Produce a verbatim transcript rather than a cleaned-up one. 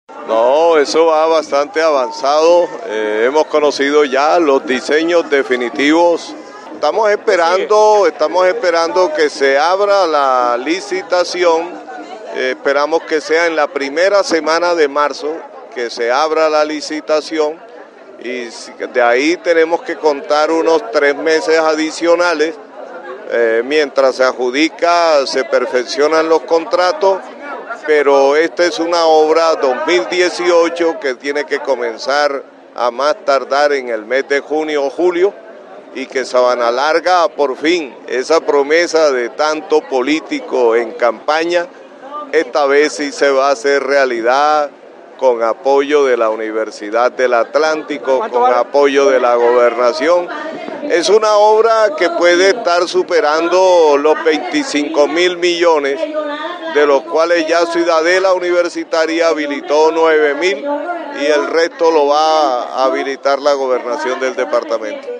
No, eso va bastante avanzado. Eh, hemos conocido ya los diseños definitivos. Estamos esperando, estamos esperando que se abra la licitación. Eh, esperamos que sea en la primera semana de marzo que se abra la licitación y de ahí tenemos que contar unos tres meses adicionales. Eh, mientras se adjudica, se perfeccionan los contratos, pero esta es una obra dos mil dieciocho que tiene que comenzar a más tardar en el mes de junio o julio y que Sabana Larga, por fin, esa promesa de tanto político en campaña, esta vez sí se va a hacer realidad con apoyo de la Universidad del Atlántico, con apoyo de la Gobernación. Es una obra que puede estar superando los veinticinco mil millones, de los cuales ya Ciudadela Universitaria habilitó nueve mil y el resto lo va a habilitar la Gobernación del departamento.